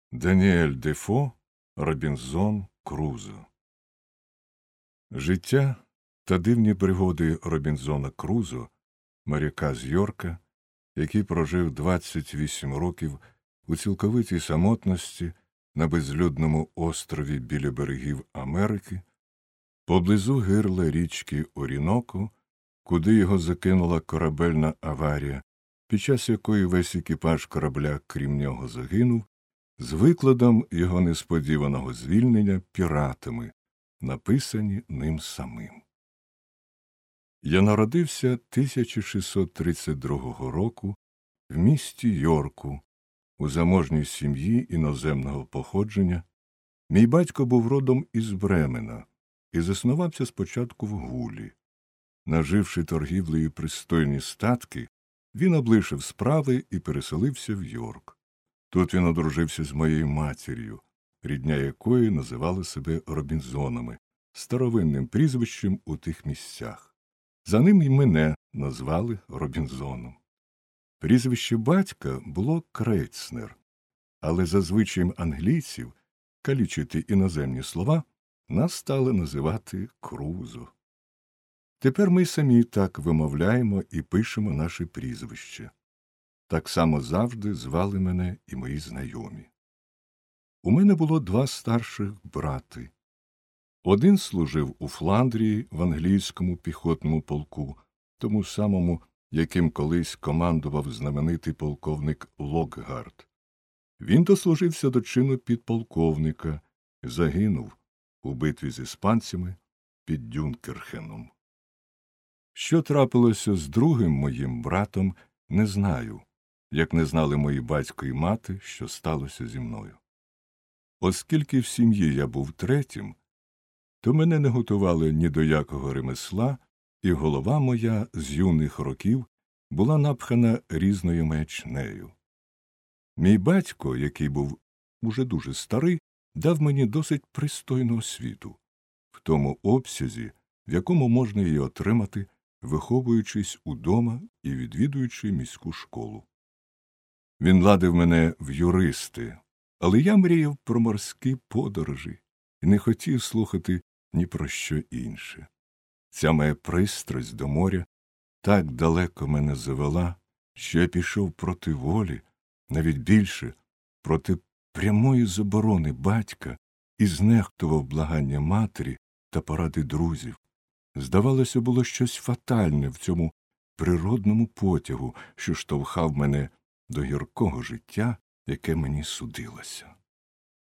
Даніель Дефо, Робінзон Крузо. Життя та дивні пригоди Робінзона Крузо, моряка з Йорка, який прожив 28 років у цілковитій самотності на безлюдному острові біля берегів Америки, поблизу гирла річки Оріноко, куди його закинула корабельна аварія, під час якої весь екіпаж корабля, крім нього, загинув, з викладом його несподіваного звільнення піратами, написані ним самим. Я народився 1632 року в місті Йорку, у заможній сім'ї іноземного походження. Мій батько був родом із Бремена і заснувався спочатку в Гулі. Наживши торгівлею пристойні статки, він облишив справи і переселився в Йорк. Тут він одружився з моєю матір'ю, рідня якої називала себе Робінзонами, старовинним прізвищем у тих місцях. За ним і мене назвали Робінзоном. Прізвище батька було Крейцнер, але за звичаєм англійців калічити іноземні слова нас стали називати Крузо. Тепер ми самі так вимовляємо і пишемо наше прізвище. Так само завжди звали мене і мої знайомі. У мене було два старших брати. Один служив у Фландрії в англійському піхотному полку, тому самому, яким колись командував знаменитий полковник Локгард. Він дослужився до чину підполковника, загинув у битві з іспанцями під Дюнкерхеном. Що трапилося з другим моїм братом, не знаю, як не знали мої батько і мати, що сталося зі мною. Оскільки в сім'ї я був третім, то мене не готували ні до якого ремесла, і голова моя з юних років була напхана різною маячнею. Мій батько, який був уже дуже старий, дав мені досить пристойну освіту, в тому обсязі, в якому можна її отримати, виховуючись удома і відвідуючи міську школу. Він ладив мене в юристи, але я мріяв про морські подорожі і не хотів слухати ні про що інше. Ця моя пристрасть до моря так далеко мене завела, що я пішов проти волі, навіть більше, проти прямої заборони батька і знехтував благання матері та поради друзів. Здавалося, було щось фатальне в цьому природному потягу, що штовхав мене до гіркого життя, яке мені судилося.